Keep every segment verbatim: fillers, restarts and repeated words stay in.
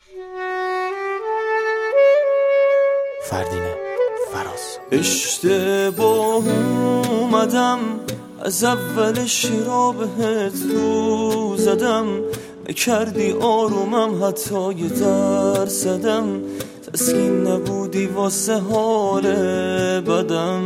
فردینه فراز. اشتباه اومدم از اول شیرا بهت رو زدم، کردی آرومم حتی یه درصدم، تسکین نبودی واسه حال بدم.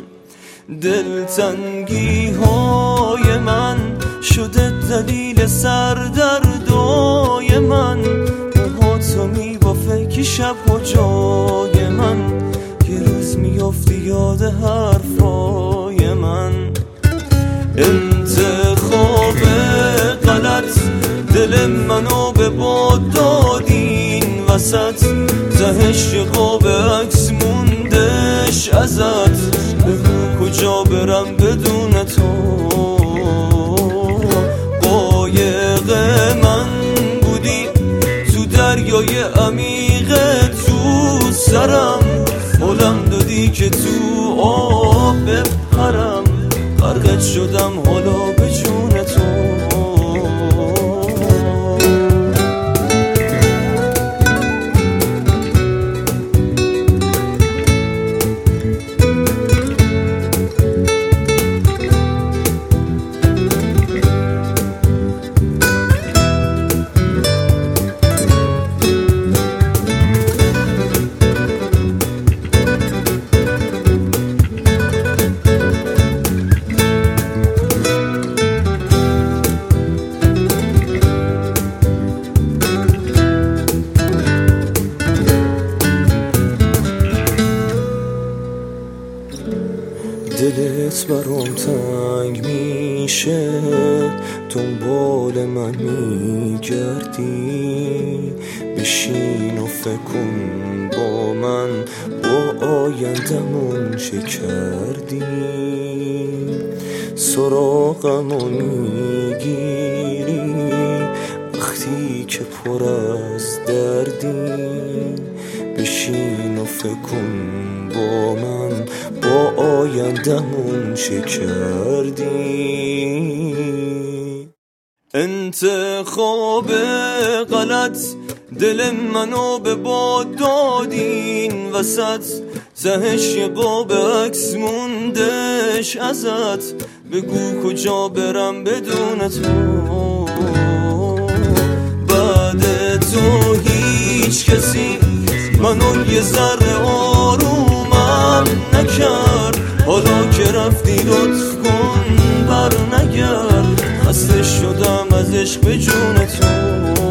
دلتنگی های من شده دلیل سردردای من، موهاتو میبافه که شب ها جای من، یه روز میافتی یاد حرفای من. انتخاب غلط دل منو به باد دادین وسط، تهش قاب عکس موندش ازت، بگو کجا برم بدون تو. قایق من بودی تو دریای عمیق تو سرم، حالم دادی که تو آب بپرم، غرقت شدم حالا به جون تو. دلت برام تنگ میشه، دنبال من میگردی، بشین و فکر کن با من، با آیندمون چه کردی. سراغمو میگیری وقتی که پر از دردی، بشین و فکر کن با من، با آیندمون چه کردی. انتخاب غلط دل منو به باد دادین وسط، تهش یه قاب عکس موندش ازت، بگو کجا برم بدون تو. بعد تو هیچ کسی منو یه ذره آرومم نکرد، حالا که رفتی لطف کن بر نگرد، خسته شدم از عشق به جون تو.